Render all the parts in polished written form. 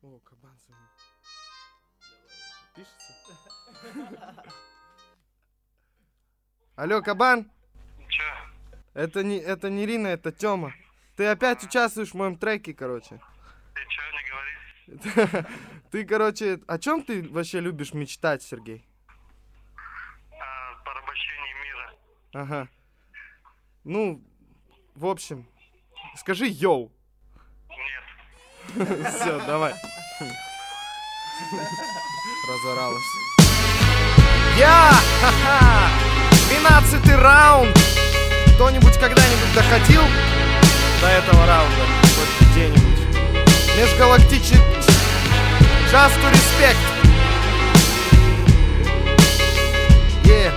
О, кабан звонит. Пишется? Алло, кабан? Чё? Это не Рина, это Тёма. Ты опять участвуешь в моем треке, короче. Ты чё не говоришь? Ты, короче, о чем ты вообще любишь мечтать, Сергей? О порабощении мира. Ага. Ну, в общем, скажи йоу. Нет. Все, давай. Разоралась. Я! Ха-ха! 12-й раунд! Кто-нибудь когда-нибудь доходил до этого раунда? Хоть где-нибудь? Межгалактический... Just to respect! Yeah.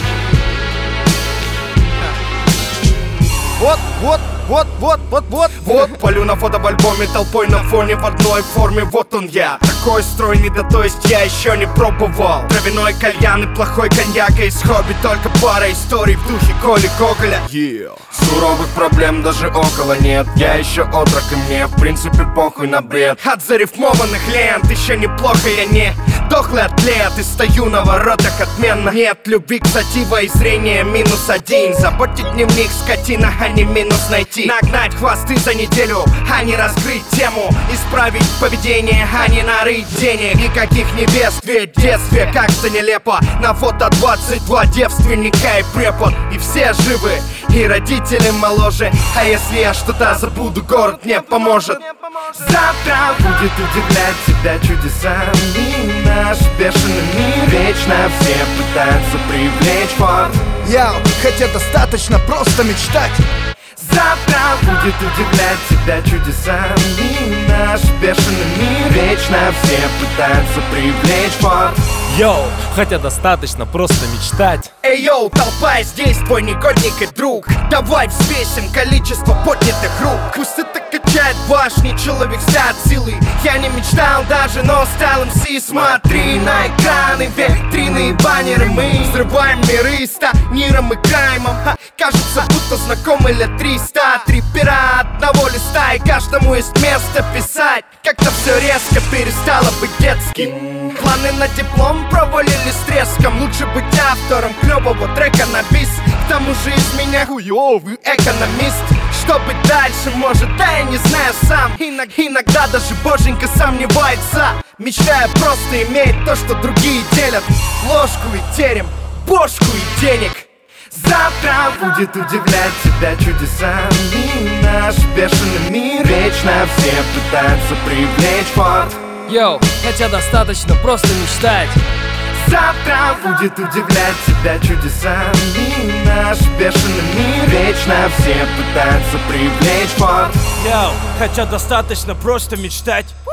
Вот, полю на фото в альбоме толпой на фоне в одной форме. Вот он я, такой стройный, да то есть я еще не пробовал травяной кальян и плохой коньяк, а из хобби только пара историй в духе Коли Гоголя. Суровых проблем даже около нет. Я еще отрок и мне в принципе похуй на бред. От зарифмованных лент еще неплохо я не дохлый атлет и стою на воротах отменно. Нет любви к сатива и зрения -1. Заботить дневник скотина, а не минус найти. Нагнать хвосты за неделю, а не раскрыть тему. Исправить поведение, а не нарыть денег. Никаких невест, ведь в детстве как-то нелепо. На фото 22 девственника и препод. И все живы, и родители моложе. А если я что-то забуду, город мне поможет. Завтра будет удивлять тебя чудесами. Наш бешеный мир вечно все пытаются привлечь фон. Хотя достаточно просто мечтать. Завтра будет удивлять тебя чудесами. Наш бешеный мир вечно все пытаются привлечь фон. Йоу, хотя достаточно просто мечтать. Эй, йоу, толпа, здесь твой негодник и друг. Давай взвесим количество поднятых рук. Пусть это качает башни, человек снят силы. Я не мечтал даже, но стал МС. Смотри на экраны, витрины и баннеры. Мы взрываем миры станиром и краймом. Кажется, будто знакомы лет 300. Три пера одного листа, и каждому есть место писать. Как-то все резко перестало быть детским. Планы на диплом провалились с треском. Лучше быть автором клёвого трека на бис. К тому же из меня хуёвый экономист. Что быть дальше может, да я не знаю сам. Иногда даже боженька сомневается. Мечтаю просто иметь то, что другие делят. Ложку и терем, бошку и денег. Завтра будет удивлять тебя чудесами. Наш бешеный мир вечно все пытаются привлечь фон. Йоу, хотя достаточно просто мечтать. Завтра будет удивлять тебя чудесами. Наш бешеный мир вечно все пытаются привлечь фон. Йоу, хотя достаточно просто мечтать.